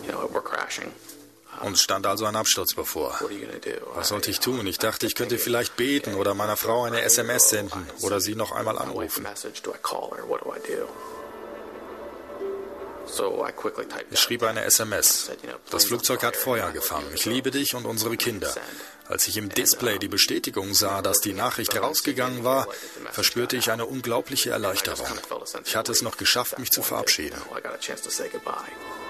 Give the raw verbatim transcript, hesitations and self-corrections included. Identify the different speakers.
Speaker 1: Uns stand also ein Absturz bevor. Was sollte ich tun? Ich dachte, ich könnte vielleicht beten oder meiner Frau eine S M S senden oder sie noch einmal anrufen. Ich schrieb eine S M S. Das Flugzeug hat Feuer gefangen. Ich liebe dich und unsere Kinder. Als ich im Display die Bestätigung sah, dass die Nachricht rausgegangen war, verspürte ich eine unglaubliche Erleichterung. Ich hatte es noch geschafft, mich zu verabschieden.